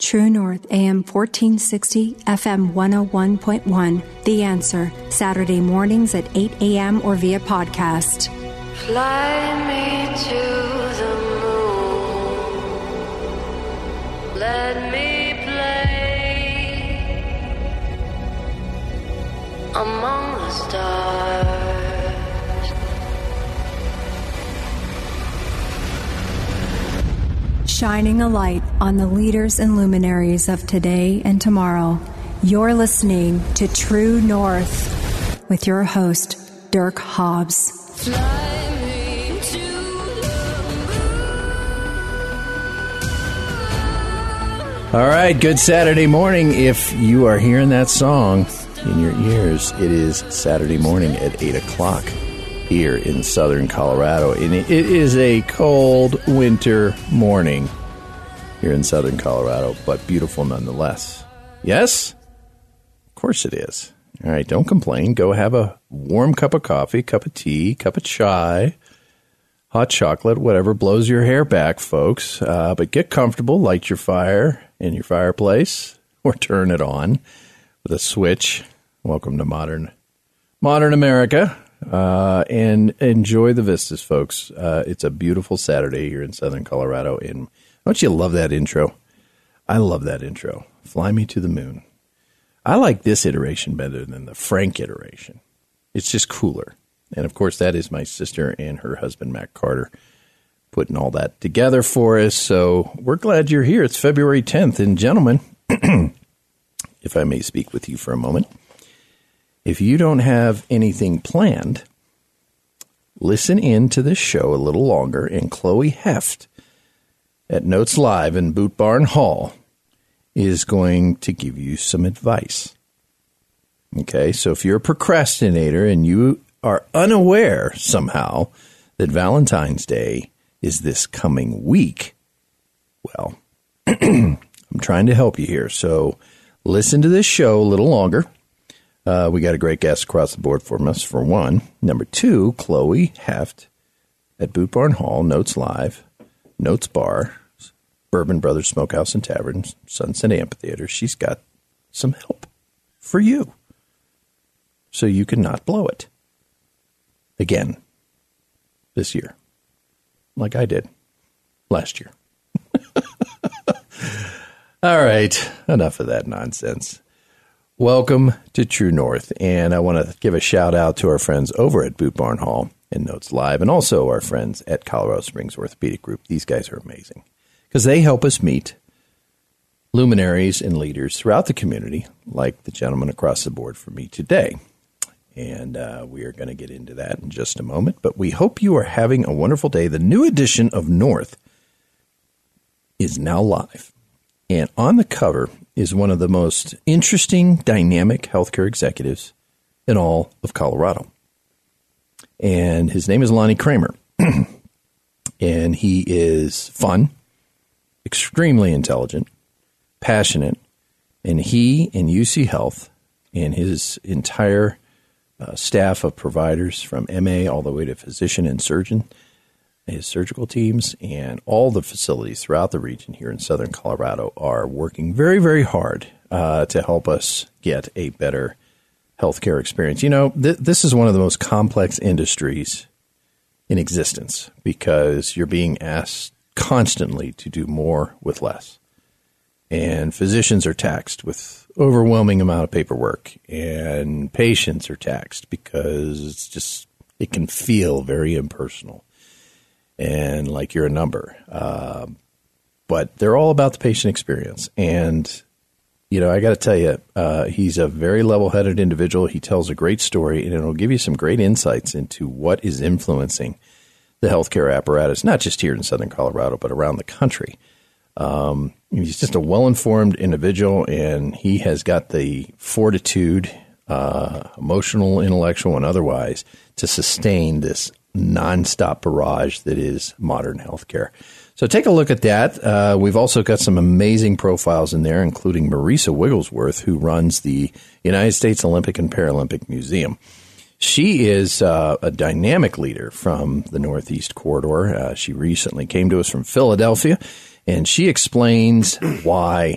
True North, AM 1460, FM 101.1. The Answer, Saturday mornings at 8 a.m. or via podcast. Fly me to the moon. Let me play among the stars. Shining a light on the leaders and luminaries of today and tomorrow. You're listening to True North with your host, Dirk Hobbs. Fly me to the moon. All right, good Saturday morning. If you are hearing that song in your ears, it is Saturday morning at 8 o'clock here in southern Colorado. And it is a cold winter morning here in southern Colorado, but beautiful nonetheless. Yes? Of course it is. All right, don't complain. Go have a warm cup of coffee, cup of tea, cup of chai, hot chocolate, whatever blows your hair back, folks. But get comfortable, light your fire in your fireplace, or turn it on with a switch. Welcome to modern America. And enjoy the vistas, folks. It's a beautiful Saturday here in southern Colorado. And don't you love that intro? I love that intro. Fly me to the moon. I like this iteration better than the Frank iteration. It's just cooler. And, of course, that is my sister and her husband, Matt Carter, putting all that together for us. So we're glad you're here. It's February 10th. And, gentlemen, if I may speak with you for a moment, if you don't have anything planned, listen in to this show a little longer, and Chloe Heft at Notes Live in Boot Barn Hall is going to give you some advice. Okay, so if you're a procrastinator and you are unaware somehow that Valentine's Day is this coming week, well, I'm trying to help you here. So listen to this show a little longer. We got a great guest across the board for us, for one. Number two, Chloe Heft at Boot Barn Hall, Notes Live, Notes Bar, Bourbon Brothers Smokehouse and Tavern, Sunset Amphitheater. She's got some help for you so you can not blow it again this year, like I did last year. All right, enough of that nonsense. Welcome to True North, and I want to give a shout-out to our friends over at Boot Barn Hall and Notes Live, and also our friends at Colorado Springs Orthopedic Group. These guys are amazing because they help us meet luminaries and leaders throughout the community, like the gentleman across the board for me today. And we are going to get into that in just a moment, but we hope you are having a wonderful day. The new edition of North is now live, and on the cover is one of the most interesting, dynamic healthcare executives in all of Colorado. And his name is Lonnie Kramer. And he is fun, extremely intelligent, passionate, and he and UC Health and his entire staff of providers from MA all the way to physician and surgeon, his surgical teams, and all the facilities throughout the region here in southern Colorado are working very, very hard to help us get a better healthcare experience. You know, this is one of the most complex industries in existence because you're being asked constantly to do more with less. And physicians are taxed with overwhelming amount of paperwork, and patients are taxed because it can feel very impersonal and like you're a number. But they're all about the patient experience. And, you know, I got to tell you, he's a very level-headed individual. He tells a great story, and it'll give you some great insights into what is influencing the healthcare apparatus, not just here in southern Colorado, but around the country. He's just a well-informed individual, and he has got the fortitude, emotional, intellectual, and otherwise, to sustain this nonstop barrage that is modern healthcare. So take a look at that. We've also got some amazing profiles in there, including Marisa Wigglesworth, who runs the United States Olympic and Paralympic Museum. She is a dynamic leader from the Northeast Corridor. She recently came to us from Philadelphia, And she explains why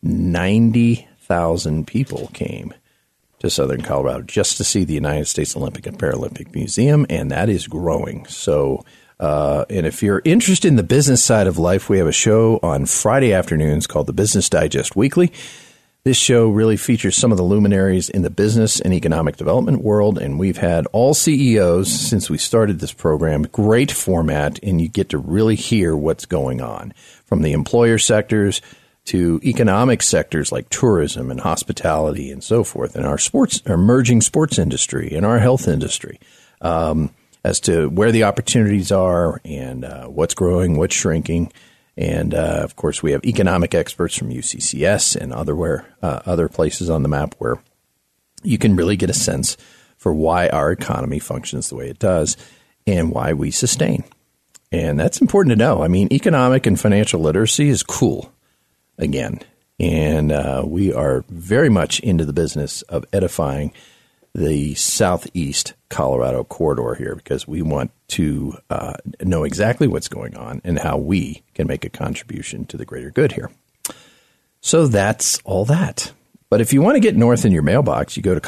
90,000 people came to Southern Colorado just to see the United States Olympic and Paralympic Museum, and that is growing. So, and if you're interested in the business side of life, we have a show on Friday afternoons called the Business Digest Weekly. This show really features some of the luminaries in the business and economic development world, and we've had all CEOs since we started this program. Great format, and you get to really hear what's going on from the employer sectors to economic sectors like tourism and hospitality and so forth, and our emerging sports industry and our health industry, as to where the opportunities are and what's growing, what's shrinking. And, of course, we have economic experts from UCCS and other places on the map where you can really get a sense for why our economy functions the way it does and why we sustain. And that's important to know. I mean, economic and financial literacy is cool. Again, and we are very much into the business of edifying the southeast Colorado corridor here because we want to know exactly what's going on and how we can make a contribution to the greater good here. So that's all that. But if you want to get north in your mailbox, you go to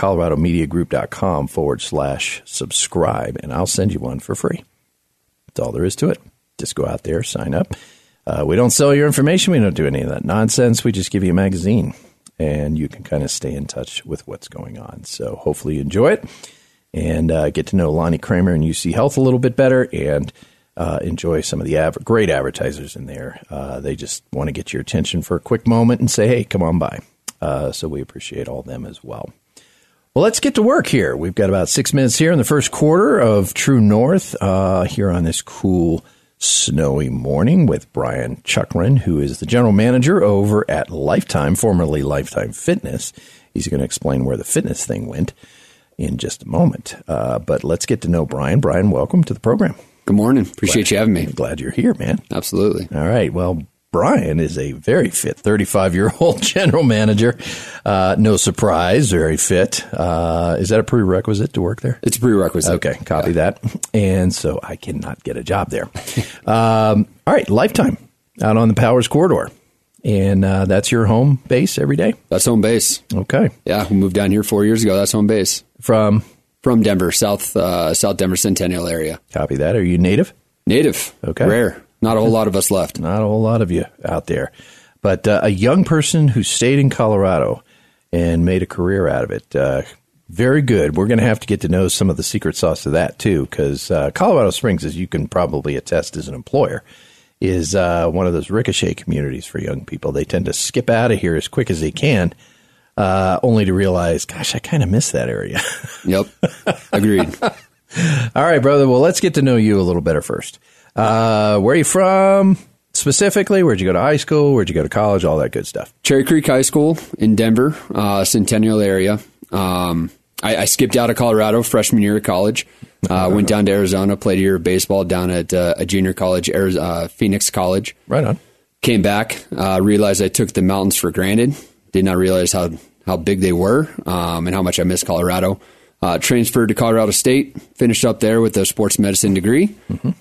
coloradomediagroup.com/subscribe, and I'll send you one for free. That's all there is to it. Just go out there, sign up. We don't sell your information. We don't do any of that nonsense. We just give you a magazine, and you can kind of stay in touch with what's going on. So hopefully you enjoy it and get to know Lonnie Kramer and UC Health a little bit better and enjoy some of the great advertisers in there. They just want to get your attention for a quick moment and say, hey, come on by. So we appreciate all them as well. Well, let's get to work here. We've got about 6 minutes here in the first quarter of True North here on this cool snowy morning with Brian Chuckren, who is the general manager over at Lifetime, formerly Lifetime Fitness. He's going to explain where the fitness thing went in just a moment. But let's get to know Brian. Brian, welcome to the program. Good morning. Appreciate you having me. Glad you're here, man. Absolutely. All right. Well, Brian is a very fit 35-year-old general manager. No surprise, very fit. Is that a prerequisite to work there? It's a prerequisite. Okay, copy that. And so I cannot get a job there. All right, Lifetime out on the Powers Corridor. And that's your home base every day? That's home base. Okay. Yeah, we moved down here 4 years ago. That's home base. From Denver, South Denver Centennial area. Copy that. Are you native? Native. Okay. Rare. Not a whole lot of us left. Not a whole lot of you out there. But a young person who stayed in Colorado and made a career out of it. Very good. We're going to have to get to know some of the secret sauce of that, too, because Colorado Springs, as you can probably attest as an employer, is one of those ricochet communities for young people. They tend to skip out of here as quick as they can, only to realize, gosh, I kind of miss that area. Yep. Agreed. All right, brother. Well, let's get to know you a little better first. Where are you from specifically? Where'd you go to high school? Where'd you go to college? All that good stuff. Cherry Creek High School in Denver, Centennial area. I skipped out of Colorado freshman year of college. Went down to Arizona, played a year of baseball down at a junior college, Phoenix College. Right on. Came back, realized I took the mountains for granted. Did not realize how big they were and how much I missed Colorado. Transferred to Colorado State, finished up there with a sports medicine degree,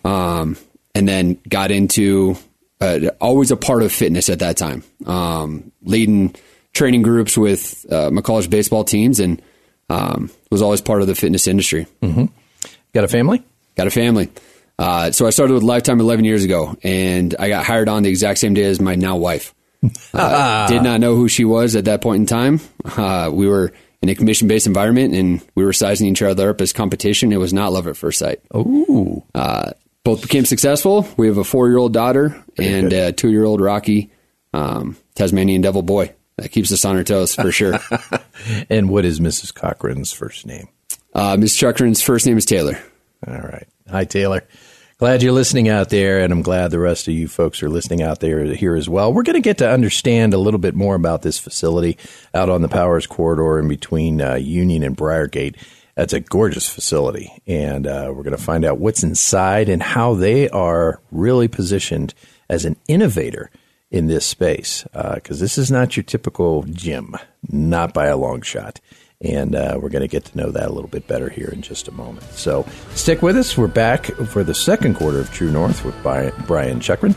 and then got into always a part of fitness at that time, leading training groups with my college baseball teams, and was always part of the fitness industry. Mm-hmm. Got a family? Got a family. So I started with Lifetime 11 years ago, and I got hired on the exact same day as my now wife. Did not know who she was at that point in time. We were in a commission-based environment, and we were sizing each other up as competition. It was not love at first sight. Ooh. Both became successful. We have a 4-year-old daughter and a 2-year-old Rocky, Tasmanian devil boy. That keeps us on our toes for sure. And what is Mrs. Cochran's first name? Ms. Chuckren's first name is Taylor. All right. Hi, Taylor. Glad you're listening out there, and I'm glad the rest of you folks are listening out there here as well. We're going to get to understand a little bit more about this facility out on the Powers Corridor in between Union and Briargate. That's a gorgeous facility, and we're going to find out what's inside and how they are really positioned as an innovator in this space, because this is not your typical gym, not by a long shot. And we're going to get to know that a little bit better here in just a moment. So stick with us. We're back for the second quarter of True North with Brian Chuckren,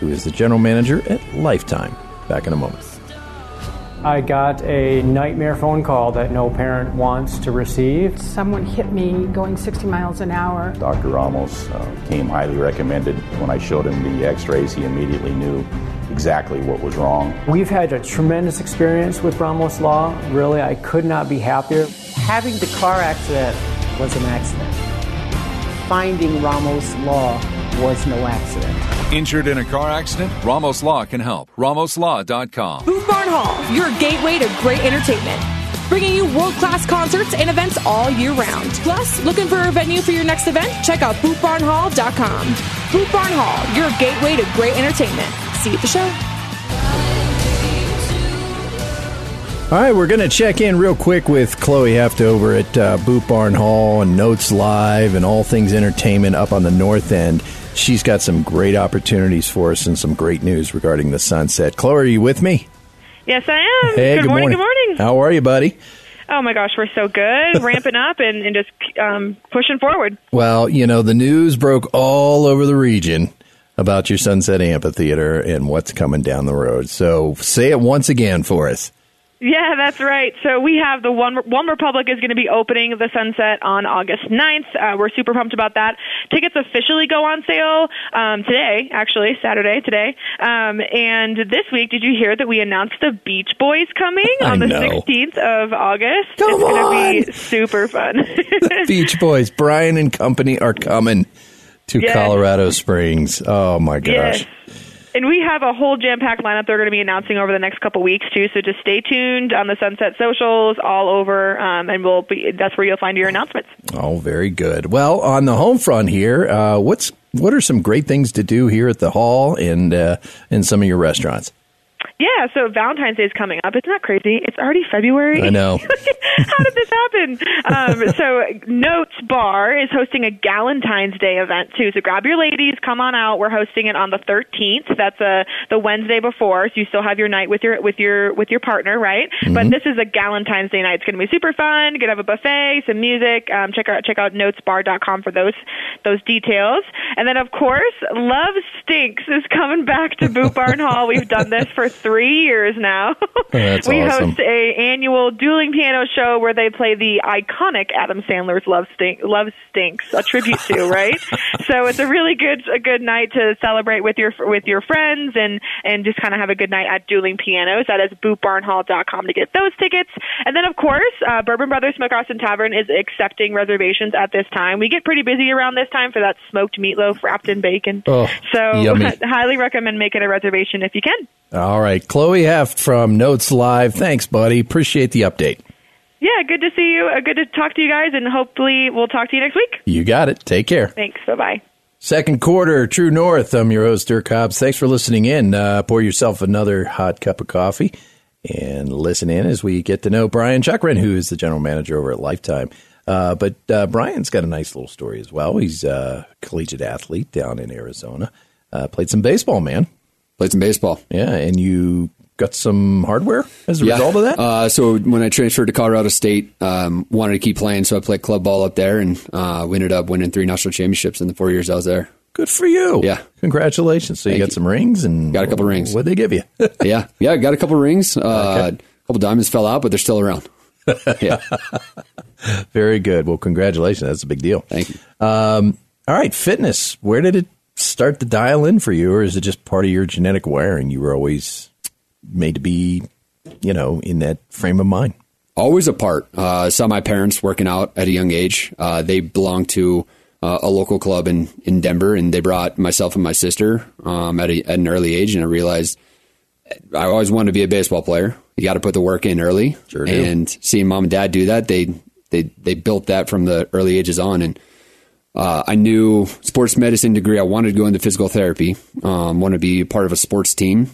who is the general manager at Lifetime. Back in a moment. I got a nightmare phone call that no parent wants to receive. Someone hit me going 60 miles an hour. Dr. Ramos came highly recommended. When I showed him the x-rays, he immediately knew exactly what was wrong. We've had a tremendous experience with Ramos Law. Really, I could not be happier. Having the car accident was an accident. Finding Ramos Law was no accident. Injured in a car accident? Ramos Law can help. RamosLaw.com. Boot Barn Hall, your gateway to great entertainment. Bringing you world-class concerts and events all year round. Plus, looking for a venue for your next event? Check out BootBarnHall.com. Boot Barn Hall, your gateway to great entertainment. See you at the show. All right, we're going to check in real quick with Chloe Heft over at Boot Barn Hall and Notes Live and all things entertainment up on the north end. She's got some great opportunities for us and some great news regarding the Sunset. Chloe, are you with me? Yes, I am. Hey, good morning. Good morning. How are you, buddy? Oh, my gosh, we're so good. Ramping up and just pushing forward. Well, you know, the news broke all over the region about your Sunset Amphitheater and what's coming down the road. So say it once again for us. Yeah, that's right. So we have the One Republic is going to be opening the Sunset on August 9th. We're super pumped about that. Tickets officially go on sale today, actually, Saturday, today. And this week, did you hear that we announced the Beach Boys coming on the 16th of August? It's going to be super fun. The Beach Boys, Brian and company are coming to Colorado Springs. Oh, my gosh. Yes. And we have a whole jam-packed lineup they're going to be announcing over the next couple weeks, too. So just stay tuned on the Sunset socials all over, and that's where you'll find your announcements. Oh, very good. Well, on the home front here, what are some great things to do here at the hall and in some of your restaurants? Yeah, so Valentine's Day is coming up. Isn't that crazy? It's already February. I know. How did this happen? So Notes Bar is hosting a Galentine's Day event, too. So grab your ladies, come on out. We're hosting it on the 13th. That's the Wednesday before, so you still have your night with your partner, right? Mm-hmm. But this is a Galentine's Day night. It's going to be super fun. Going to have a buffet, some music. Check out notesbar.com for those details. And then, of course, Love Stinks is coming back to Boot Barn Hall. We've done this for 3 years now. That's we awesome. host a annual dueling piano show where they play the iconic Adam Sandler's Love Stinks, a tribute to, right? So it's a really good night to celebrate with your friends and just kind of have a good night at Dueling Pianos. That is bootbarnhall.com to get those tickets. And then, of course, Bourbon Brothers Smokehouse and Tavern is accepting reservations at this time. We get pretty busy around this time for that smoked meatloaf wrapped in bacon. Oh, so yummy. highly recommend making a reservation if you can. All right. Chloe Heft from Notes Live. Thanks, buddy. Appreciate the update. Yeah, good to see you. Good to talk to you guys, and hopefully we'll talk to you next week. You got it. Take care. Thanks. Bye-bye. Second quarter, True North. I'm your host, Dirk Hobbs. Thanks for listening in. Pour yourself another hot cup of coffee and listen in as we get to know Brian Chuckren, who is the general manager over at Lifetime. But Brian's got a nice little story as well. He's a collegiate athlete down in Arizona. Played some baseball, man. Played some baseball. Yeah, and you got some hardware as a result of that? So when I transferred to Colorado State, wanted to keep playing, so I played club ball up there, and we ended up winning 3 national championships in the 4 years I was there. Good for you. Yeah. Congratulations. So you got some rings? And got a couple rings. What'd they give you? Yeah, got a couple rings. A couple diamonds fell out, but they're still around. Yeah. Very good. Well, congratulations. That's a big deal. Thank you. All right, fitness. Where did it start to dial in for you, or is it just part of your genetic wiring? You were always made to be, in that frame of mind. Always a part. Saw my parents working out at a young age. They belonged to a local club in Denver, and they brought myself and my sister at an early age, and I realized I always wanted to be a baseball player. You got to put the work in early. Sure do. And seeing mom and dad do that, they built that from the early ages on, and I knew sports medicine degree. I wanted to go into physical therapy. Want to be part of a sports team.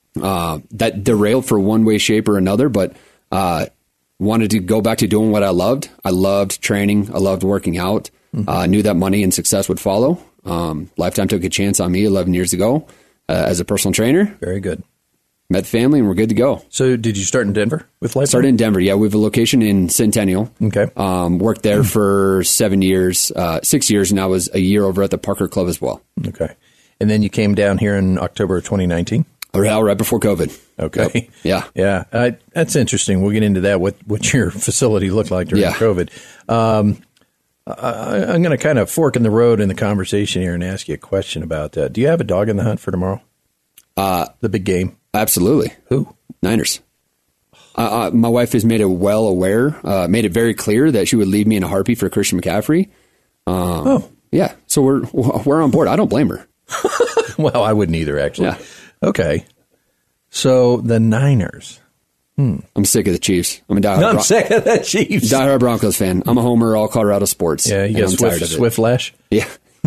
That derailed for one way, shape, or another, but wanted to go back to doing what I loved. I loved training. I loved working out. Knew that money and success would follow. Lifetime took a chance on me 11 years ago as a personal trainer. Very good. Met the family, and we're good to go. So did you start in Denver with Lifetime? Started in Denver, yeah. We have a location in Centennial. Okay. Worked there for 7 years, 6 years, and I was a year over at the Parker Club as well. Okay. And then you came down here in October of 2019? Right before COVID. Okay. Yep. Yeah. That's interesting. We'll get into that, what your facility looked like during COVID. I'm going to kind of fork in the road in the conversation here and ask you a question about, do you have a dog in the hunt for tomorrow? The big game? Absolutely. Who? Niners. My wife has made it well aware, made it very clear that she would leave me in a heartbeat for Christian McCaffrey. Yeah. So we're on board. I don't blame her. Well, I wouldn't either, actually. Yeah. Okay. So the Niners. I'm sick of the Chiefs. I'm sick of the Chiefs. Diehard Broncos fan. I'm a homer, all Colorado sports. Yeah, you got Swift Lash? Yeah.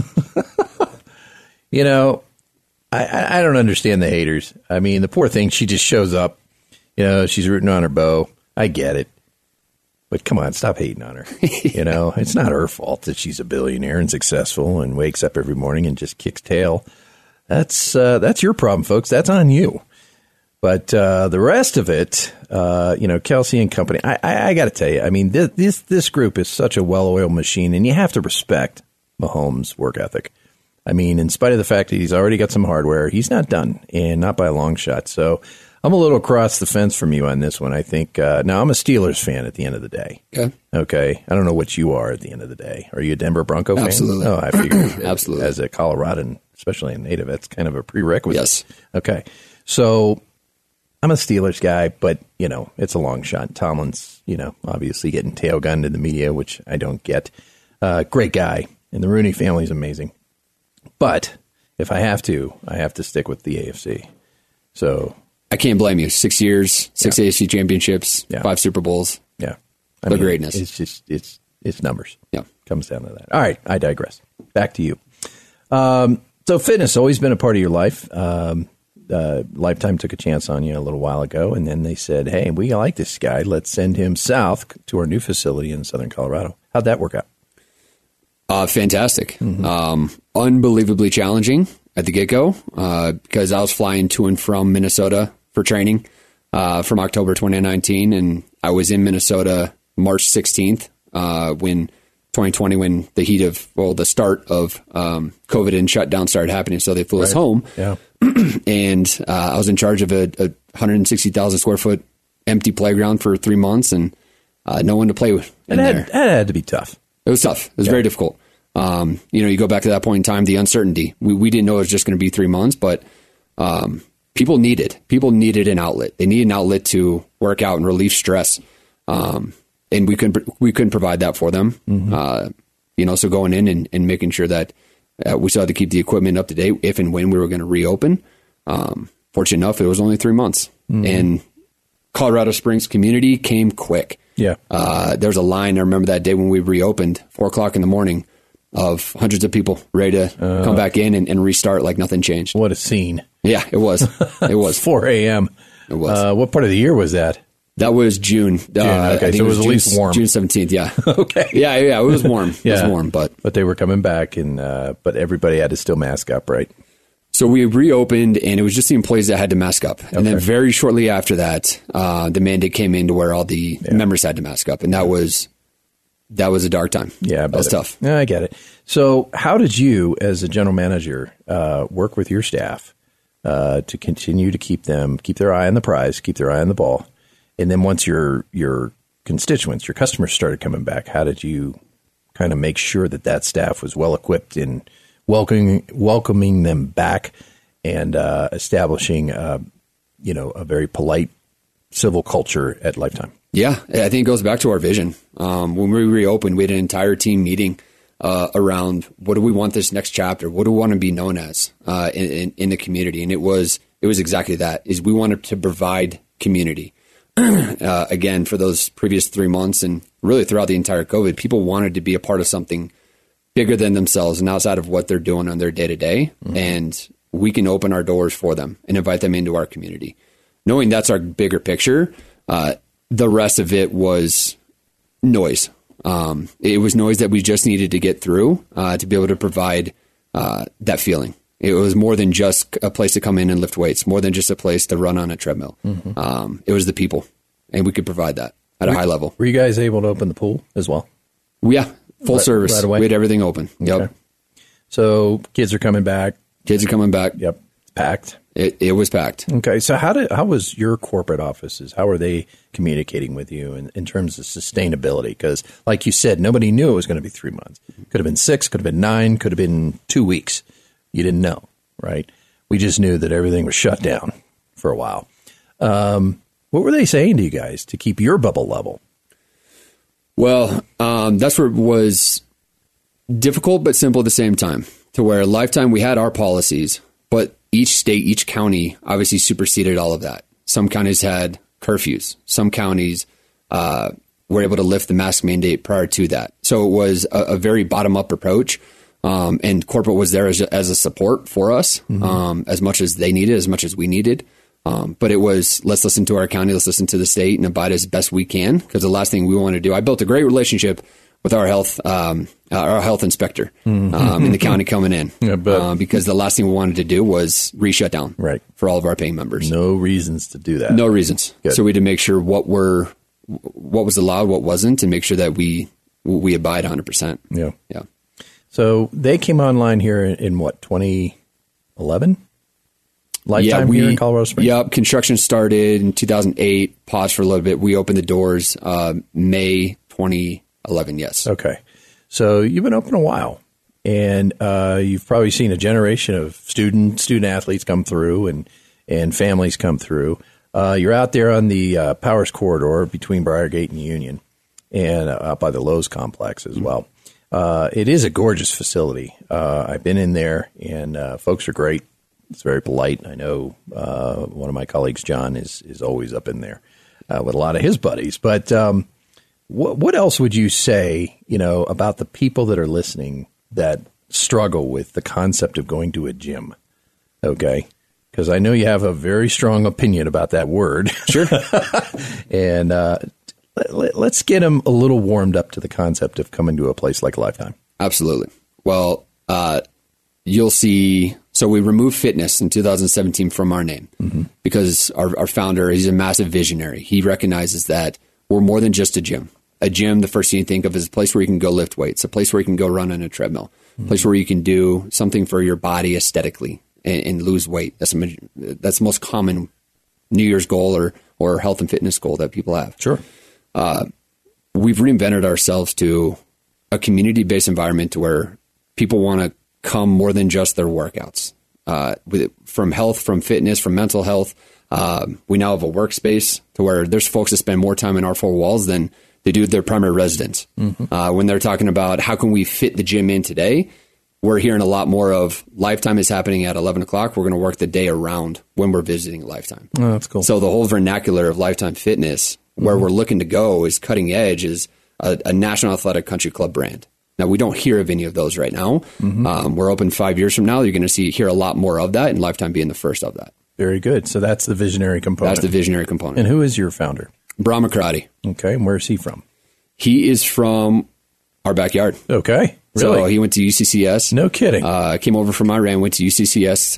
You know, I don't understand the haters. I mean, the poor thing, she just shows up. You know, she's rooting on her beau. I get it. But come on, stop hating on her. You know, it's not her fault that she's a billionaire and successful and wakes up every morning and just kicks tail. That's your problem, folks. That's on you. But the rest of it, you know, Kelsey and company, I got to tell you, I mean, this group is such a well-oiled machine, and you have to respect Mahomes' work ethic. I mean, in spite of the fact that he's already got some hardware, he's not done, and not by a long shot. So I'm a little across the fence from you on this one. I think now I'm a Steelers fan at the end of the day. Okay. I don't know what you are at the end of the day. Are you a Denver Bronco fan? Absolutely. Oh, I figured. Absolutely. As a Coloradan, especially a native, that's kind of a prerequisite. Yes. Okay. So I'm a Steelers guy, but, you know, it's a long shot. Tomlin's, you know, obviously getting tail gunned in the media, which I don't get. Great guy. And the Rooney family is amazing. But if I have to stick with the AFC. So I can't blame you. 6 years, 6 AFC championships, 5 Super Bowls. Yeah. The greatness. It's just, it's numbers. Yeah. Comes down to that. All right. I digress. Back to you. So fitness always been a part of your life. Lifetime took a chance on you a little while ago, and then they said, hey, we like this guy. Let's send him south to our new facility in Southern Colorado. How'd that work out? Fantastic. Unbelievably challenging at the get-go because I was flying to and from Minnesota for training from October 2019, and I was in Minnesota March 16th when 2020, when the heat of, the start of COVID and shutdown started happening, so they flew us home. Yeah. And I was in charge of a 160,000 square foot empty playground for 3 months, and no one to play with. That had to be tough. It was tough. It was very difficult. You go back to that point in time, the uncertainty. We didn't know it was just going to be 3 months, but people needed an outlet. They needed an outlet to work out and relieve stress. And we couldn't provide that for them. So going in and making sure that we still had to keep the equipment up to date if and when we were going to reopen. Fortunate enough, it was only 3 months, and Colorado Springs community came quick. Yeah. There was a line. I remember that day when we reopened, 4:00 in the morning, of hundreds of people ready to come back in and restart like nothing changed. What a scene. Yeah, it was. It was 4 a.m. It was. What part of the year was that? That was June. Okay, so it was at least warm. June 17th, yeah. Okay. Yeah, it was warm. It was warm, but they were coming back, and but everybody had to still mask up, right? So we reopened, and it was just the employees that had to mask up. And then very shortly after that, the mandate came in to where all the members had to mask up, and that was a dark time. Yeah, that was tough. Yeah, I get it. So how did you, as a general manager, work with your staff to continue to keep their eye on the prize, keep their eye on the ball? And then once your constituents, your customers started coming back, how did you kind of make sure that staff was well equipped in welcoming them back and establishing a very polite civil culture at Lifetime? Yeah, I think it goes back to our vision. When we reopened, we had an entire team meeting around what do we want this next chapter? What do we want to be known as in the community? And it was exactly that. Is we wanted to provide community. Again, for those previous 3 months and really throughout the entire COVID, people wanted to be a part of something bigger than themselves and outside of what they're doing on their day-to-day. And we can open our doors for them and invite them into our community. Knowing that's our bigger picture, the rest of it was noise. It was noise that we just needed to get through to be able to provide that feeling. It was more than just a place to come in and lift weights, more than just a place to run on a treadmill. It was the people, and we could provide that at a high level. Were you guys able to open the pool as well? Yeah, full service. Right away? We had everything open. Okay. Yep. So kids are coming back, Kids are coming back. Yep. Packed. It was packed. Okay. So how was your corporate offices? How were they communicating with you in terms of sustainability? Because like you said, nobody knew it was going to be 3 months. Could have been 6, could have been 9, could have been 2 weeks. You didn't know, right? We just knew that everything was shut down for a while. What were they saying to you guys to keep your bubble level? Well, that's where it was difficult but simple at the same time, to where Lifetime, we had our policies, but each state, each county obviously superseded all of that. Some counties had curfews. Some counties were able to lift the mask mandate prior to that. So it was a very bottom-up approach, and corporate was there as a support for us, as much as they needed, as much as we needed. But it was, let's listen to our county, let's listen to the state, and abide as best we can, because the last thing we want to do, I built a great relationship with our health inspector in the county coming in, because the last thing we wanted to do was re-shut down for all of our paying members. No reasons to do that. No reasons. Good. So we had to make sure what was allowed, what wasn't, and make sure that we abide 100%. Yeah. So they came online here in what, 2011? Lifetime here in Colorado Springs? Yep. Construction started in 2008, paused for a little bit. We opened the doors May 2011, yes. Okay. So you've been open a while, and you've probably seen a generation of student athletes come through and families come through. You're out there on the Powers Corridor between Briargate and Union, and out by the Lowe's complex as well. It is a gorgeous facility. I've been in there, and folks are great. It's very polite. I know one of my colleagues, John, is always up in there with a lot of his buddies. But what else would you say, about the people that are listening that struggle with the concept of going to a gym? Okay. Because I know you have a very strong opinion about that word. Sure. And let's get them a little warmed up to the concept of coming to a place like Lifetime. Absolutely. Well, you'll see. So we removed fitness in 2017 from our name because our founder, he's a massive visionary. He recognizes that we're more than just a gym. A gym, the first thing you think of is a place where you can go lift weights, a place where you can go run on a treadmill, a place where you can do something for your body aesthetically and lose weight. That's the most common New Year's goal or health and fitness goal that people have. Sure. We've reinvented ourselves to a community-based environment to where people want to come more than just their workouts. From health, from fitness, from mental health. We now have a workspace to where there's folks that spend more time in our four walls than they do their primary residence. When they're talking about how can we fit the gym in today, we're hearing a lot more of Lifetime is happening at 11 o'clock. We're going to work the day around when we're visiting Lifetime. Oh, that's cool. So the whole vernacular of Lifetime Fitness, where we're looking to go is cutting edge, is a National Athletic Country Club brand. Now, we don't hear of any of those right now. We're open 5 years from now. You're going to hear a lot more of that, and Lifetime being the first of that. Very good. So that's the visionary component. That's the visionary component. And who is your founder? Brahma Karate. Okay. And where is he from? He is from our backyard. Okay. Really? So he went to UCCS. No kidding. Came over from Iran, went to UCCS,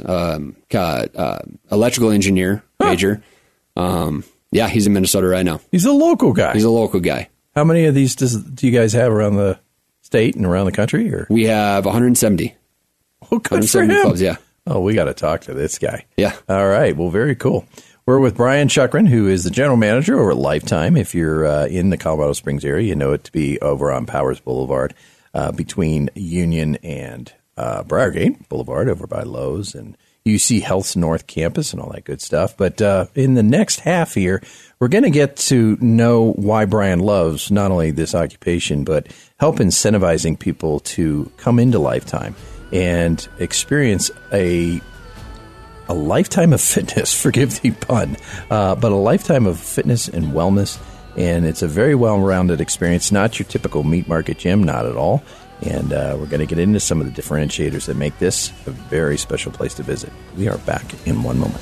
electrical engineer major. Yeah, he's in Minnesota right now. He's a local guy. He's a local guy. How many of these do you guys have around the state and around the country? Or we have 170. Oh, good for him. Clubs, yeah. Oh, we got to talk to this guy. Yeah. All right. Well, very cool. We're with Brian Chukrin, who is the general manager over at Lifetime. If you're in the Colorado Springs area, you know it to be over on Powers Boulevard between Union and Briargate Boulevard over by Lowe's and UC Health's North Campus and all that good stuff. But in the next half here, we're going to get to know why Brian loves not only this occupation, but help incentivizing people to come into Lifetime and experience a lifetime of fitness, forgive the pun, but a lifetime of fitness and wellness. And it's a very well-rounded experience, not your typical meat market gym, not at all. And we're going to get into some of the differentiators that make this a very special place to visit. We are back in one moment.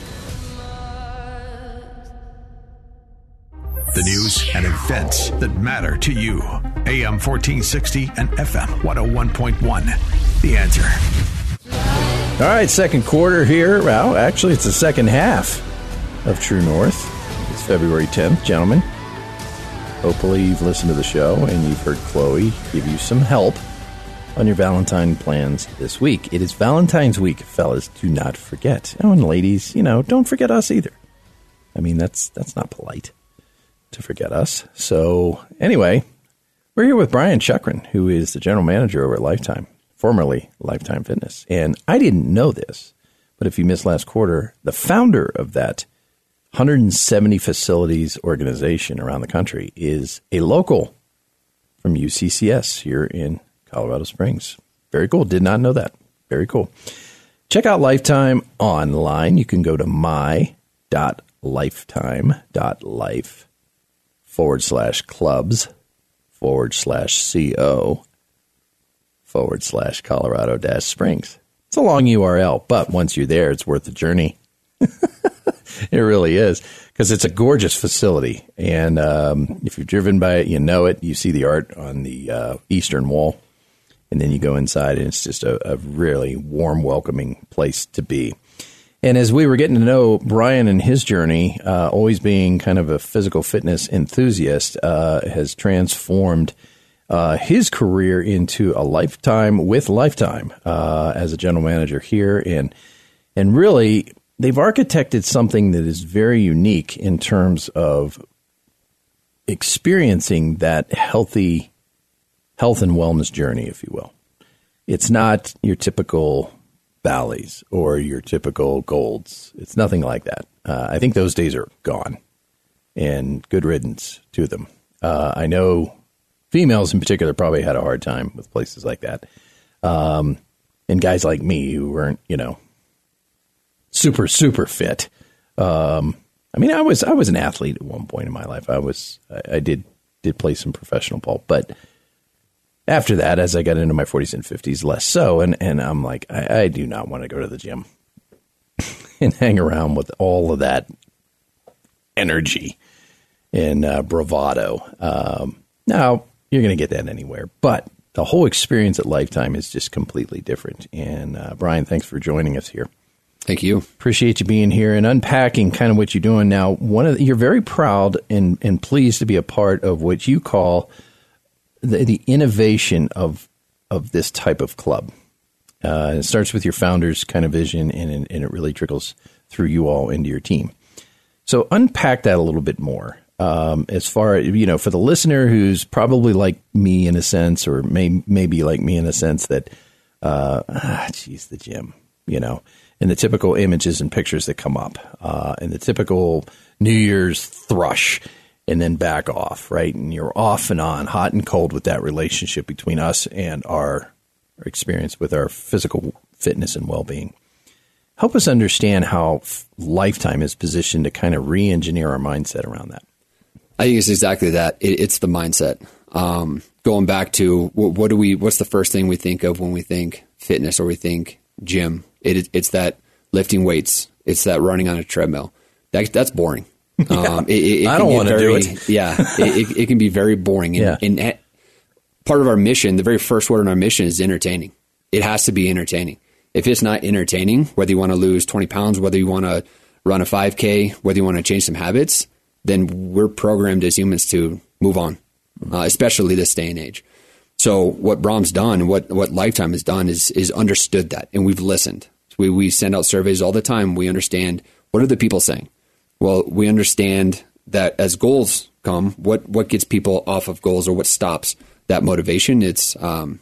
The news and events that matter to you. AM 1460 and FM 101.1. The Answer. All right, second quarter here. Well, actually, it's the second half of True North. It's February 10th, gentlemen. Hopefully you've listened to the show and you've heard Chloe give you some help on your Valentine plans this week. It is Valentine's week, fellas. Do not forget. Oh, and ladies, don't forget us either. I mean, that's not polite to forget us. So anyway, we're here with Brian Chukrin, who is the general manager over at Lifetime, formerly Lifetime Fitness. And I didn't know this, but if you missed last quarter, the founder of that 170 facilities organization around the country is a local from UCCS here in Colorado Springs. Very cool. Did not know that. Very cool. Check out Lifetime online. You can go to my.lifetime.life/clubs/CO/Colorado-Springs. It's a long URL, but once you're there, it's worth the journey. It really is, because it's a gorgeous facility. And if you've driven by it, you know it. You see the art on the eastern wall. And then you go inside, and it's just a really warm, welcoming place to be. And as we were getting to know Brian and his journey, always being kind of a physical fitness enthusiast, has transformed his career into a lifetime with Lifetime as a general manager here. And really, they've architected something that is very unique in terms of experiencing that health and wellness journey, if you will. It's not your typical valleys or your typical golds. It's nothing like that. I think those days are gone, and good riddance to them. I know females in particular probably had a hard time with places like that. And guys like me who weren't, super, super fit. I was an athlete at one point in my life. I did play some professional ball, but after that, as I got into my 40s and 50s, less so. And I'm like, I do not want to go to the gym and hang around with all of that energy and bravado. Now, you're going to get that anywhere. But the whole experience at Lifetime is just completely different. And Brian, thanks for joining us here. Thank you. Appreciate you being here and unpacking kind of what you're doing now. You're very proud and pleased to be a part of what you call the innovation of this type of club. It starts with your founder's kind of vision, and it really trickles through you all into your team. So unpack that a little bit more. As far as, for the listener who's probably like me in a sense, or maybe like me in a sense that, the gym, and the typical images and pictures that come up, and the typical New Year's thrush, and then back off, right? And you're off and on, hot and cold with that relationship between us and our experience with our physical fitness and well-being. Help us understand how Lifetime is positioned to kind of re-engineer our mindset around that. I think it's exactly that. It's the mindset. Going back to what's the first thing we think of when we think fitness or we think gym? It's that lifting weights. It's that running on a treadmill. That's boring. I don't want to do it. Yeah, it can be very boring. And part of our mission, the very first word in our mission is entertaining. It has to be entertaining. If it's not entertaining, whether you want to lose 20 pounds, whether you want to run a 5K, whether you want to change some habits, then we're programmed as humans to move on, especially this day and age. So what Brahm's done and what Lifetime has done is understood that, and we've listened. We send out surveys all the time. We understand, what are the people saying? Well, we understand that as goals come, what gets people off of goals, or what stops that motivation? It's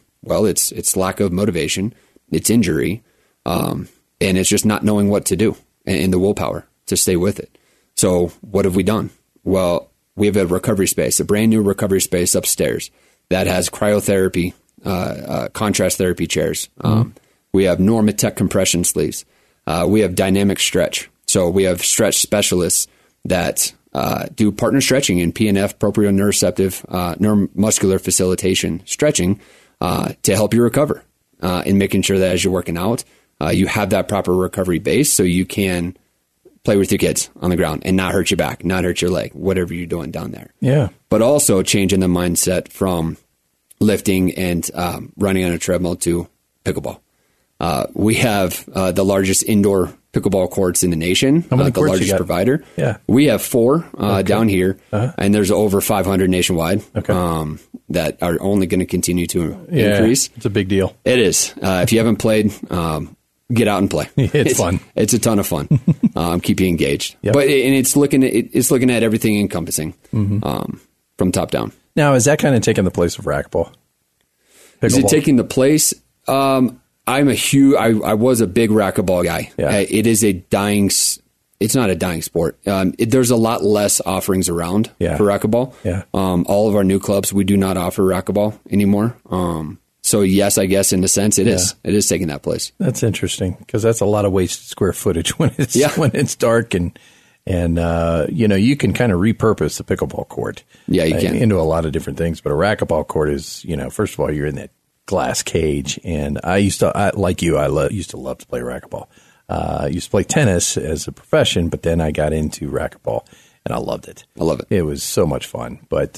lack of motivation, it's injury, and it's just not knowing what to do and the willpower to stay with it. So what have we done? Well, we have a recovery space, a brand new recovery space upstairs that has cryotherapy, contrast therapy chairs. We have Normatec compression sleeves. We have dynamic stretch. So we have stretch specialists that do partner stretching in PNF, proprioceptive neuromuscular facilitation stretching to help you recover and making sure that as you're working out, you have that proper recovery base so you can play with your kids on the ground and not hurt your back, not hurt your leg, whatever you're doing down there. Yeah. But also changing the mindset from lifting and running on a treadmill to pickleball. We have the largest indoor pickleball courts in the nation. How many the courts you largest got? provider. Yeah. We have 4 down here, and there's over 500 nationwide that are only going to continue to increase. It's a big deal. It is. If you haven't played, get out and play. It's fun. It's a ton of fun. Keep you engaged. Yep. But and it's looking at everything encompassing from top down. Now, is that kind of taking the place of racquetball? Is it taking the place? I was a big racquetball guy. Yeah. It is a dying. It's not a dying sport. There's a lot less offerings around for racquetball. Yeah. All of our new clubs, we do not offer racquetball anymore. So yes, I guess in a sense it is. It is taking that place. That's interesting because that's a lot of wasted square footage when it's dark and you can kind of repurpose the pickleball court. Yeah, you can into a lot of different things. But a racquetball court is first of all you're in that glass cage, and I used to love to play racquetball. I used to play tennis as a profession, but then I got into racquetball and I loved it. I love it. It was so much fun. But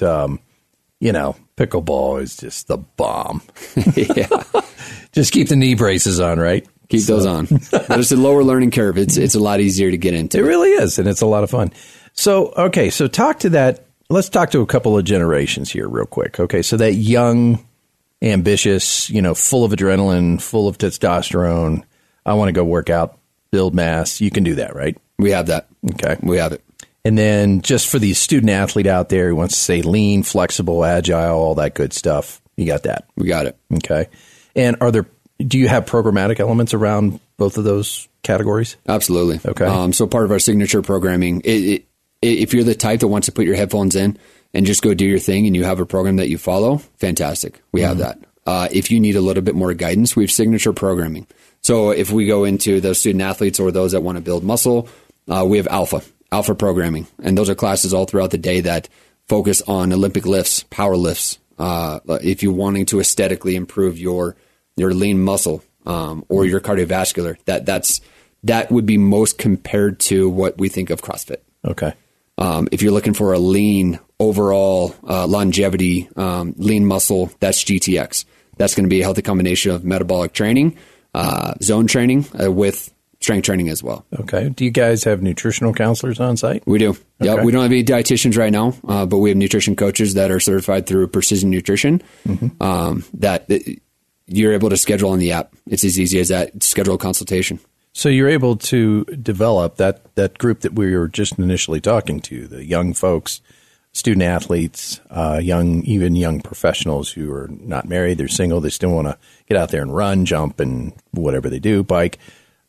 pickleball is just the bomb. Yeah. Just keep the knee braces on, right? Keep those on. But it's a lower learning curve. It's a lot easier to get into. It really is, and it's a lot of fun. So talk to that. Let's talk to a couple of generations here real quick. Okay, so that young, ambitious, full of adrenaline, full of testosterone, I want to go work out, build mass. You can do that, right? We have that. Okay. We have it. And then just for the student athlete out there who wants to say lean, flexible, agile, all that good stuff, you got that. We got it. Okay. And do you have programmatic elements around both of those categories? Absolutely. Okay. So part of our signature programming, if you're the type that wants to put your headphones in and just go do your thing and you have a program that you follow, fantastic. We have that. If you need a little bit more guidance, we have signature programming. So if we go into those student athletes or those that want to build muscle, we have alpha programming. And those are classes all throughout the day that focus on Olympic lifts, power lifts. If you're wanting to aesthetically improve your lean muscle or your cardiovascular, that would be most compared to what we think of CrossFit. Okay. If you're looking for a lean overall longevity, lean muscle, that's GTX. That's going to be a healthy combination of metabolic training, zone training with strength training as well. Okay. Do you guys have nutritional counselors on site? We do. Okay. Yeah, we don't have any dietitians right now, but we have nutrition coaches that are certified through Precision Nutrition. That you're able to schedule on the app. It's as easy as that. Schedule a consultation. So you're able to develop that group that we were just initially talking to, the young folks, student athletes, young professionals who are not married, they're single, they still want to get out there and run, jump, and whatever they do, bike.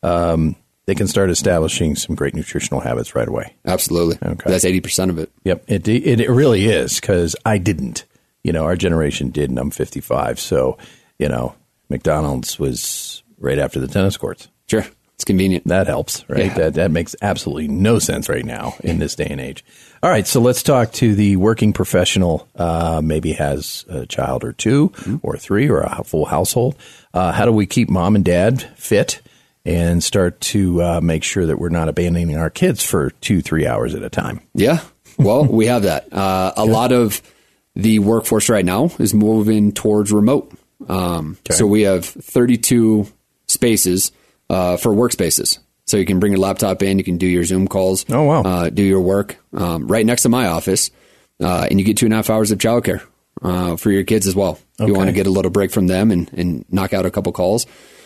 They can start establishing some great nutritional habits right away. Absolutely. Okay. That's 80% of it. Yep. It really is, because I didn't. Our generation did, and I'm 55. So, McDonald's was right after the tennis courts. Sure. It's convenient. That helps, right? Yeah. That makes absolutely no sense right now in this day and age. All right, so let's talk to the working professional, maybe has a child or two or three or a full household. How do we keep mom and dad fit and start to make sure that we're not abandoning our kids for 2-3 hours at a time? Yeah, well, we have that. A lot of the workforce right now is moving towards remote. So we have 32 spaces for workspaces. So you can bring your laptop in, you can do your Zoom calls. Oh, wow. Do your work right next to my office. And you get 2.5 hours of childcare for your kids as well. Okay. You want to get a little break from them and knock out a couple calls.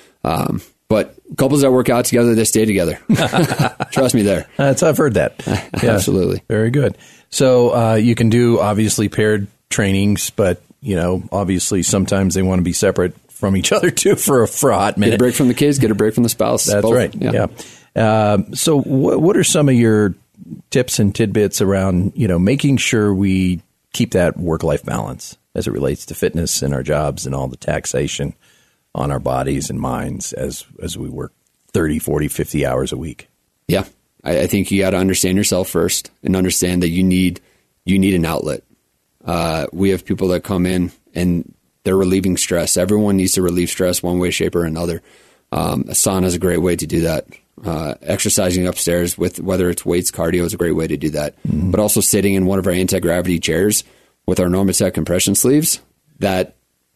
But couples that work out together, they stay together. Trust me there. I've heard that. Yeah, absolutely. Very good. So you can do, obviously, paired trainings, but, obviously sometimes they want to be separate from each other too for a hot minute. Get a break from the kids, get a break from the spouse. That's both. right. Yeah. So what are some of your tips and tidbits around, making sure we keep that work-life balance as it relates to fitness and our jobs and all the taxation on our bodies and minds as we work 30, 40, 50 hours a week? Yeah. I think you got to understand yourself first and understand that you need an outlet. We have people that come in and they're relieving stress. Everyone needs to relieve stress one way, shape, or another. A sauna is a great way to do that. Exercising upstairs with whether it's weights, cardio is a great way to do that. But also sitting in one of our anti-gravity chairs with our Normatec compression sleeves, that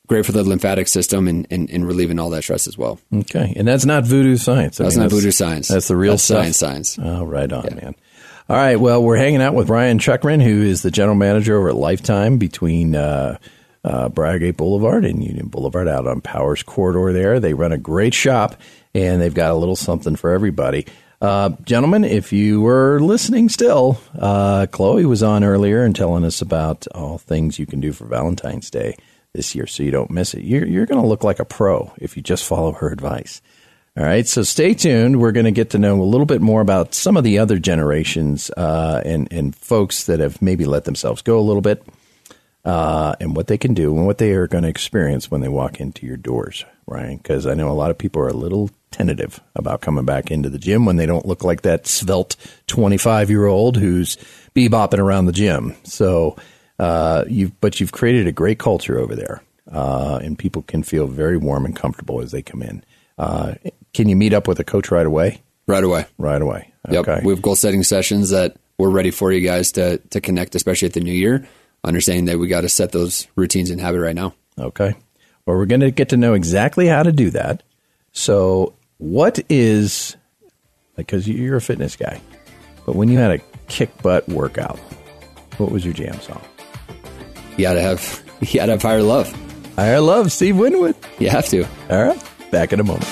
great for the lymphatic system and relieving all that stress as well. Okay. And that's not voodoo science. That's not voodoo science. That's the real stuff. Science. Oh, right on, man. All right. Well, we're hanging out with Brian Chuckman, who is the general manager over at Lifetime between Briargate Boulevard and Union Boulevard out on Powers Corridor there. They run a great shop, and they've got a little something for everybody. Gentlemen, if you were listening still, Chloe was on earlier and telling us about all things you can do for Valentine's Day this year so you don't miss it. You're going to look like a pro if you just follow her advice. All right, so stay tuned. We're going to get to know a little bit more about some of the other generations and folks that have maybe let themselves go a little bit and what they can do and what they are going to experience when they walk into your doors, Ryan, because I know a lot of people are a little tentative about coming back into the gym when they don't look like that svelte 25-year-old who's bebopping around the gym. So you've created a great culture over there, and people can feel very warm and comfortable as they come in. Can you meet up with a coach right away? Right away. Right away. Yep. Okay. We have goal setting sessions that we're ready for you guys to connect, especially at the new year, understanding that we got to set those routines and habit right now. Okay. Well, we're going to get to know exactly how to do that. So what is, because you're a fitness guy, but when you had a kick butt workout, what was your jam song? You gotta have Higher Love. Higher Love, Steve Winwood. You have to. All right. Back in a moment.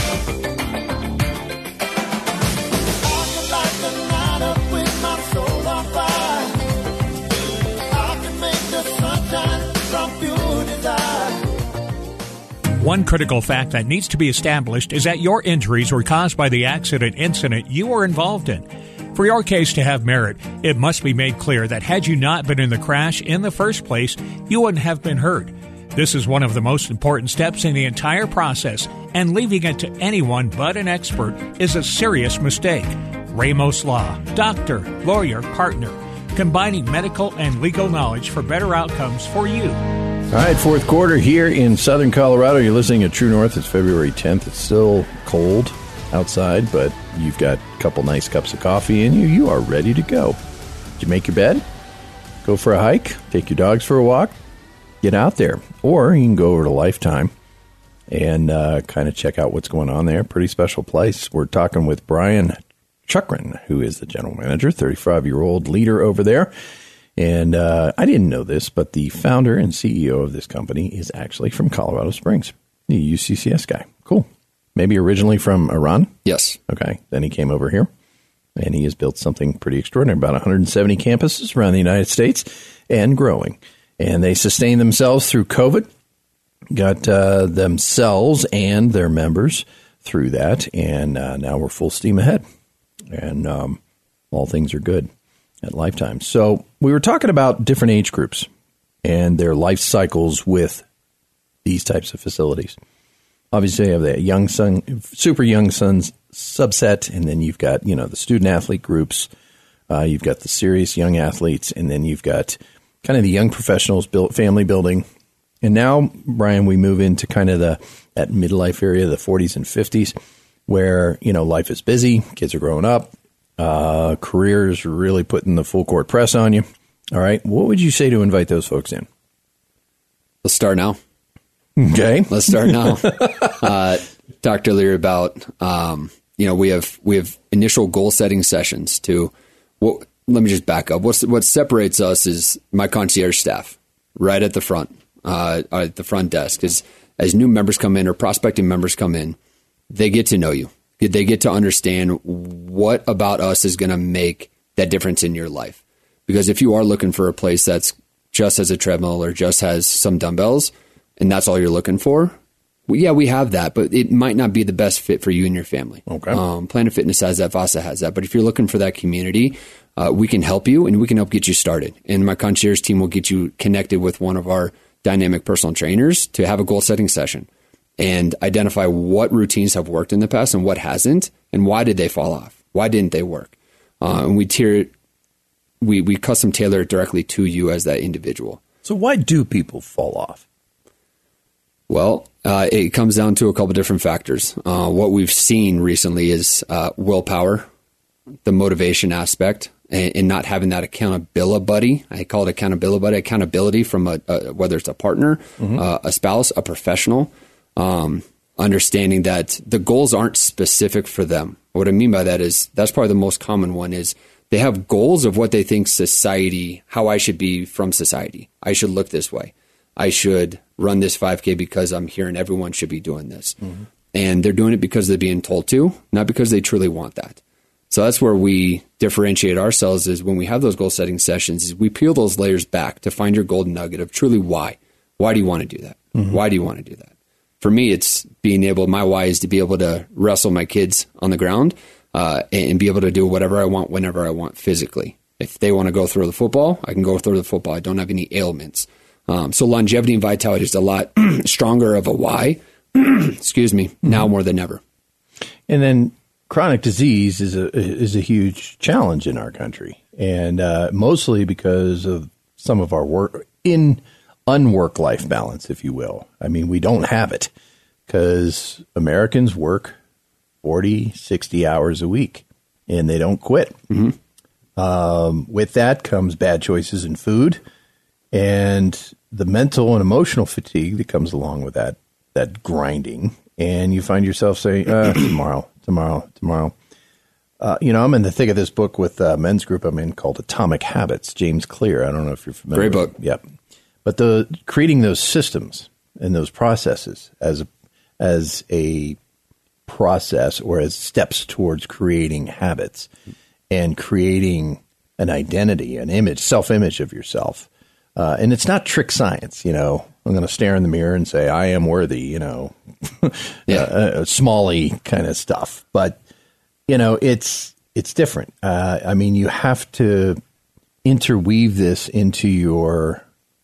One critical fact that needs to be established is that your injuries were caused by the incident you were involved in. For your case to have merit, it must be made clear that had you not been in the crash in the first place, you wouldn't have been hurt. This is one of the most important steps in the entire process, and leaving it to anyone but an expert is a serious mistake. Ramos Law, doctor, lawyer, partner, combining medical and legal knowledge for better outcomes for you. All right, fourth quarter here in southern Colorado. You're listening to True North. It's February 10th. It's still cold outside, but you've got a couple nice cups of coffee in you. You are ready to go. Did you make your bed? Go for a hike? Take your dogs for a walk? Get out there. Or you can go over to Lifetime and kind of check out what's going on there. Pretty special place. We're talking with Brian Chuckman, who is the general manager, 35-year-old leader over there. And I didn't know this, but the founder and CEO of this company is actually from Colorado Springs, the UCCS guy. Cool. Maybe originally from Iran? Yes. Okay. Then he came over here, and he has built something pretty extraordinary, about 170 campuses around the United States and growing. And they sustain themselves through COVID, got themselves and their members through that, and now we're full steam ahead. And all things are good at Lifetime. So we were talking about different age groups and their life cycles with these types of facilities. Obviously, you have the young son, super young sons subset, and then you've got, the student athlete groups. You've got the serious young athletes, and then you've got kind of the young professionals, family building. And now, Brian, we move into kind of that midlife area, the 40s and 50s, where, life is busy, kids are growing up, careers are really putting the full court press on you. All right. What would you say to invite those folks in? Let's start now. Okay. Let's start now. Talked earlier about, we have initial goal setting sessions to, let me just back up. What separates us is my concierge staff right at the front, at the front desk. As new members come in or prospecting members come in, they get to know you. They get to understand what about us is going to make that difference in your life. Because if you are looking for a place that's just has a treadmill or just has some dumbbells and that's all you're looking for, well, yeah, we have that, but it might not be the best fit for you and your family. Okay. Planet Fitness has that, Vasa has that. But if you're looking for that community, we can help you and we can help get you started. And my concierge team will get you connected with one of our dynamic personal trainers to have a goal setting session and identify what routines have worked in the past and what hasn't, and why did they fall off? Why didn't they work? And we custom tailor it directly to you as that individual. So why do people fall off? Well, it comes down to a couple different factors. What we've seen recently is willpower, the motivation aspect, and not having that accountability buddy. I call it accountability buddy, accountability from whether it's a partner, a spouse, a professional, understanding that the goals aren't specific for them. What I mean by that is that's probably the most common one is they have goals of what they think society, how I should be from society. I should look this way. I should run this 5K because I'm hearing everyone should be doing this. And they're doing it because they're being told to, not because they truly want that. So that's where we differentiate ourselves is when we have those goal setting sessions is we peel those layers back to find your golden nugget of truly why. Why do you want to do that? Why do you want to do that? For me, it's being able, my why is to be able to wrestle my kids on the ground and be able to do whatever I want, whenever I want physically. If they want to go throw the football, I can go throw the football. I don't have any ailments. So longevity and vitality is a lot stronger of a why, excuse me, now more than ever. And then chronic disease is a huge challenge in our country, and mostly because of some of our work in unwork-life balance, if you will. I mean, we don't have it because Americans work 40, 60 hours a week, and they don't quit. With that comes bad choices in food and the mental and emotional fatigue that comes along with that grinding. And you find yourself saying, tomorrow. I'm in the thick of this book with a men's group I'm in called Atomic Habits, James Clear. I don't know if you're familiar. Great book. Yep. But creating those systems and those processes as a process or as steps towards creating habits and creating an identity, an image, self-image of yourself. And it's not trick science, I'm going to stare in the mirror and say, I am worthy, Smalley kind of stuff. But, it's different. I mean, you have to interweave this into your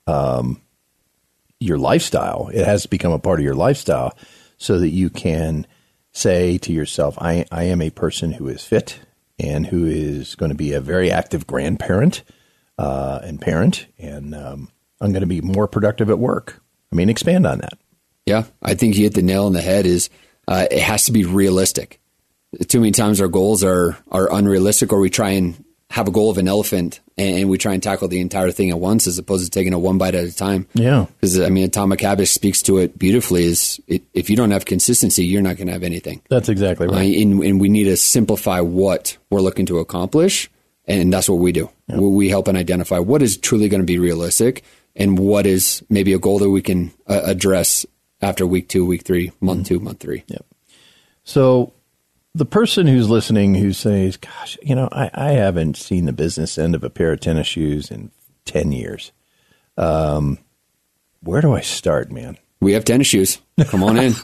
lifestyle. It has to become a part of your lifestyle so that you can say to yourself, I am a person who is fit and who is going to be a very active grandparent and parent, and I'm going to be more productive at work. I mean, expand on that. Yeah, I think you hit the nail on the head is it has to be realistic. Too many times our goals are unrealistic, or we try and have a goal of an elephant and we try and tackle the entire thing at once as opposed to taking it one bite at a time. Yeah. Because, Atomic Habits speaks to it beautifully if you don't have consistency, you're not going to have anything. That's exactly right. And we need to simplify what we're looking to accomplish, and that's what we do. Yep. We help and identify what is truly going to be realistic and what is maybe a goal that we can address after week 2, week 3, month 2, month 3. Yep. So the person who's listening who says, gosh, I haven't seen the business end of a pair of tennis shoes in 10 years. Where do I start, man? We have tennis shoes. Come on in.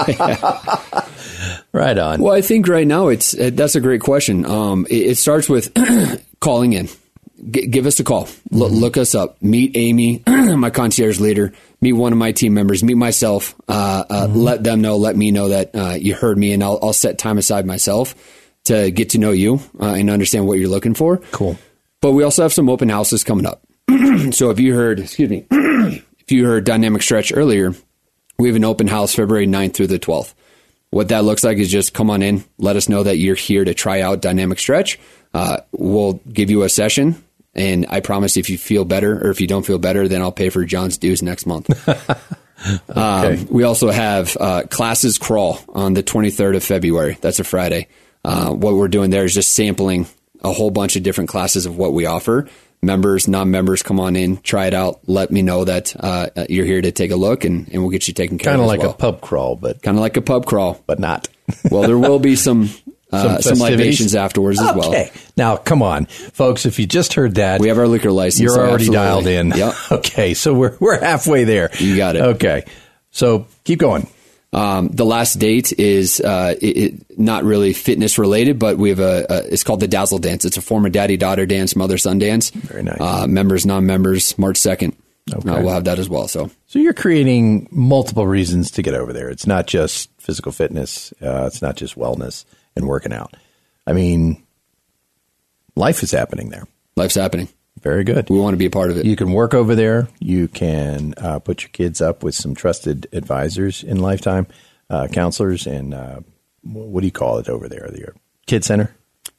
Right on. Well, I think right now that's a great question. It starts with calling in. Give us a call. Look us up. Meet Amy, my concierge leader. Meet one of my team members. Meet myself. Let them know. Let me know that you heard me, and I'll set time aside myself to get to know you and understand what you're looking for. Cool. But we also have some open houses coming up. So if you heard Dynamic Stretch earlier, we have an open house February 9th through the 12th. What that looks like is just come on in. Let us know that you're here to try out Dynamic Stretch. We'll give you a session. And I promise if you feel better or if you don't feel better, then I'll pay for John's dues next month. Okay. We also have Classes Crawl on the 23rd of February. That's a Friday. What we're doing there is just sampling a whole bunch of different classes of what we offer. Members, non-members, come on in, try it out. Let me know that you're here to take a look, and we'll get you taken care of. Kind of like a pub crawl, but kind of like a pub crawl, but not. Well, there will be some libations afterwards as well. Okay. Now, come on, folks. If you just heard that, we have our liquor license. You're so already absolutely. dialed in. Yep. Okay. So we're halfway there. You got it. Okay. So keep going. The last date is not really fitness related, but we have it's called the Dazzle Dance. It's a form of daddy-daughter dance, mother-son dance. Very nice. Members, non-members, March 2nd. Okay. We'll have that as well. So you're creating multiple reasons to get over there. It's not just physical fitness. It's not just wellness and working out. I mean, life is happening there. Life's happening. Very good. We want to be a part of it. You can work over there. You can put your kids up with some trusted advisors in Lifetime, counselors, and what do you call it over there? The kid center?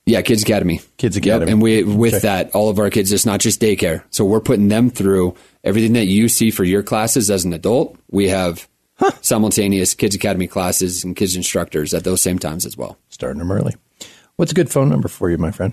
Yeah, Kids Academy. Kids Academy. Yep. And with that, all of our kids, it's not just daycare. So we're putting them through everything that you see for your classes as an adult. We have simultaneous Kids Academy classes and kids instructors at those same times as well. Starting them early. What's a good phone number for you, my friend?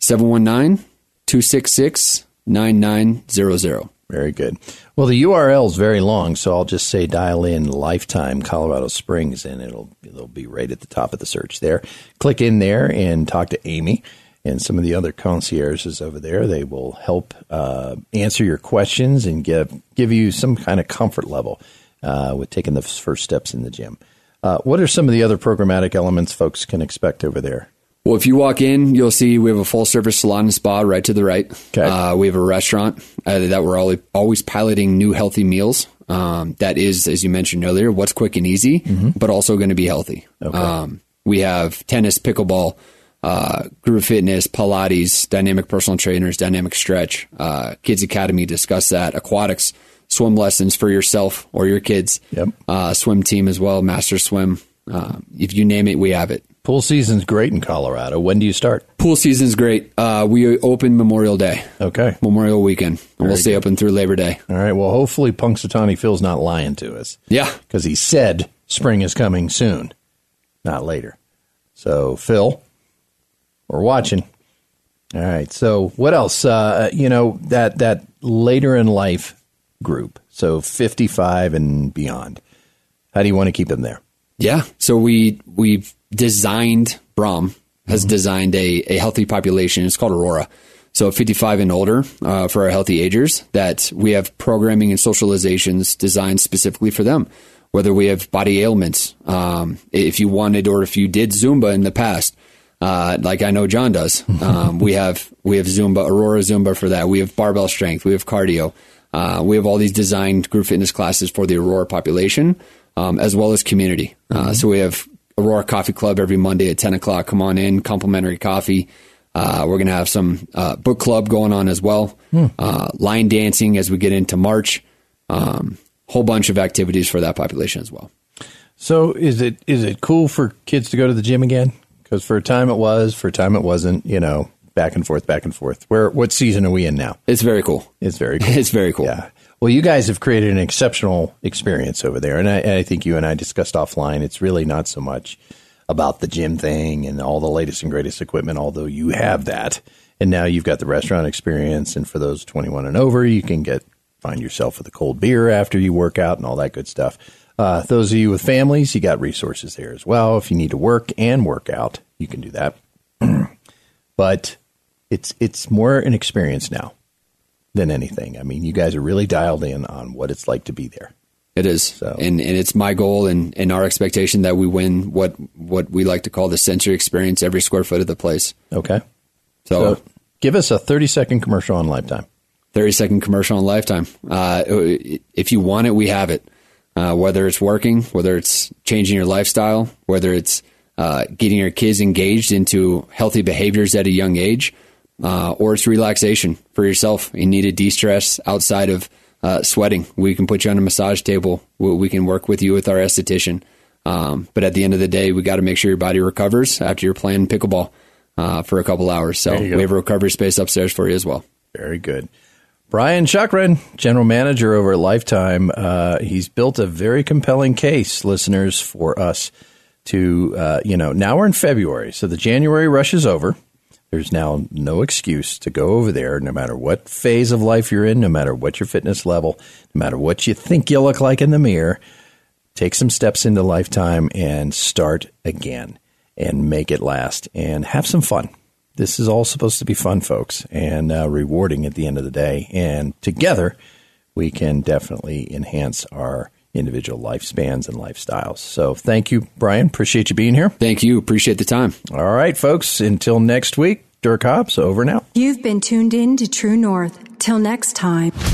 719-266-9900. Very good. Well, the URL is very long, so I'll just say dial in Lifetime Colorado Springs, and it'll be right at the top of the search there. Click in there and talk to Amy and some of the other concierges over there. They will help answer your questions and give you some kind of comfort level with taking the first steps in the gym. What are some of the other programmatic elements folks can expect over there? Well, if you walk in, you'll see we have a full-service salon and spa right to the right. Okay. We have a restaurant that we're always piloting new healthy meals. That is, as you mentioned earlier, what's quick and easy, but also going to be healthy. Okay. We have tennis, pickleball, group fitness, Pilates, dynamic personal trainers, dynamic stretch, Kids Academy, discuss that, aquatics, swim lessons for yourself or your kids, swim team as well, master swim. If you name it, we have it. Pool season's great in Colorado. When do you start? Pool season's great. We open Memorial Day. Okay. Memorial weekend. And we'll stay open through Labor Day. All right. Well, hopefully Punxsutawney Phil's not lying to us. Yeah. Because he said spring is coming soon, not later. So, Phil, we're watching. All right. So, what else? That later in life group, so 55 and beyond. How do you want to keep them there? Yeah. So we've designed, Brahm has designed a healthy population. It's called Aurora. So 55 and older for our healthy agers, that we have programming and socializations designed specifically for them. Whether we have body ailments, if you wanted or if you did Zumba in the past, like I know John does, we have Zumba, Aurora Zumba for that. We have barbell strength. We have cardio. We have all these designed group fitness classes for the Aurora population. As well as community. So we have Aurora Coffee Club every Monday at 10 o'clock. Come on in, complimentary coffee. We're going to have some book club going on as well. Line dancing as we get into March. Whole bunch of activities for that population as well. So is it cool for kids to go to the gym again? Because for a time it was, for a time it wasn't, back and forth. What season are we in now? It's very cool. It's very cool. It's very cool. Yeah. Well, you guys have created an exceptional experience over there. And I think you and I discussed offline, it's really not so much about the gym thing and all the latest and greatest equipment, although you have that. And now you've got the restaurant experience. And for those 21 and over, you can find yourself with a cold beer after you work out and all that good stuff. Those of you with families, you got resources there as well. If you need to work and work out, you can do that. But it's more an experience now than anything. I mean, you guys are really dialed in on what it's like to be there. It is. So. And it's my goal and our expectation that we win what we like to call the sensory experience every square foot of the place. Okay. So give us a 30-second commercial on Lifetime. 30-second commercial on Lifetime. If you want it, we have it. Whether it's working, whether it's changing your lifestyle, whether it's getting your kids engaged into healthy behaviors at a young age, or it's relaxation for yourself. You need to de-stress outside of sweating. We can put you on a massage table. We can work with you with our esthetician. But at the end of the day, we got to make sure your body recovers after you're playing pickleball for a couple hours. So we have a recovery space upstairs for you as well. Very good. Brian Chakran, General Manager over at Lifetime. He's built a very compelling case, listeners, for us to, now we're in February, so the January rush is over. There's now no excuse to go over there, no matter what phase of life you're in, no matter what your fitness level, no matter what you think you look like in the mirror. Take some steps into Lifetime and start again and make it last and have some fun. This is all supposed to be fun, folks, and rewarding at the end of the day. And together, we can definitely enhance our individual lifespans and lifestyles. So thank you, Brian. Appreciate you being here. Thank you. Appreciate the time. All right, folks. Until next week, Dirk Hobbs, over now. You've been tuned in to True North. Till next time.